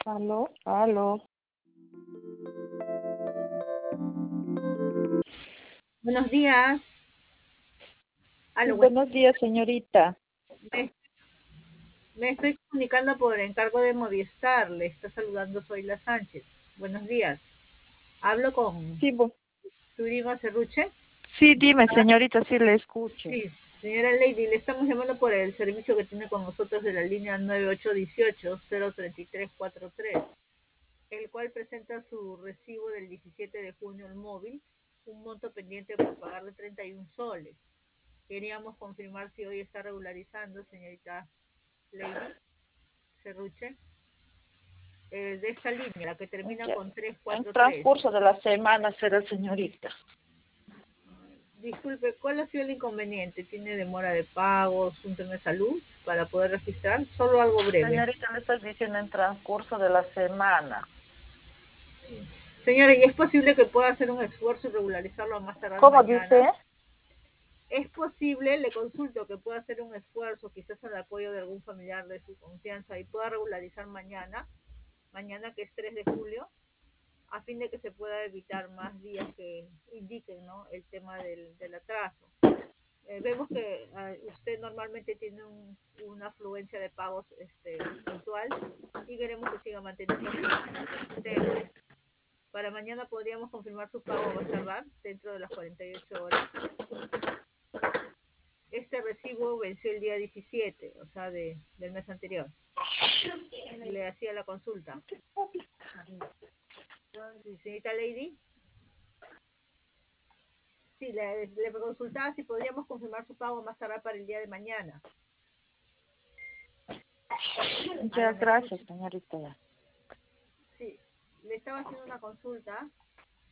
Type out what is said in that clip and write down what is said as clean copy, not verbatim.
Aló, aló. Buenos días. Sí, Aló, buenos días, señorita. me, me estoy comunicando por encargo de Movistar. Le está saludando Zoila Sánchez. Buenos días. Hablo con Sí, Turima Cerruche. sí, dime, señorita, sí le escucho. Sí, señora Lady, le estamos llamando por el servicio que tiene con nosotros de la línea 9818-03343, el cual presenta su recibo del 17 de junio al móvil, un monto pendiente por pagar de 31 soles. Queríamos confirmar si hoy está regularizando, señorita Lady Cerruche, de esta línea, la que termina Ya, con en 343. transcurso de la semana será, señorita. Disculpe, ¿cuál ha sido el inconveniente? ¿Tiene demora de pagos, un tema de salud para poder registrar? Solo algo breve. Señorita, le estoy diciendo en transcurso de la semana. Señora, ¿y es posible que pueda hacer un esfuerzo y regularizarlo a más tardar ¿Cómo mañana? dice? Es posible, le consulto, que pueda hacer un esfuerzo, quizás al apoyo de algún familiar de su confianza y pueda regularizar mañana, mañana que es 3 de julio, a fin de que se pueda evitar más días que indiquen, ¿no?, el tema del atraso. Vemos que usted normalmente tiene una afluencia de pagos puntual y queremos que siga manteniendo así en nuestro sistema. Para mañana podríamos confirmar su pago a más tardar dentro de las 48 horas. Este recibo venció el día 17, o sea, del mes anterior. Le hacía la consulta. Sí, señorita Lady. Sí, le consultaba si podríamos confirmar su pago más tardar para el día de mañana. Ya, Aló, ¿me gracias, escucha? señorita. Sí, le estaba haciendo una consulta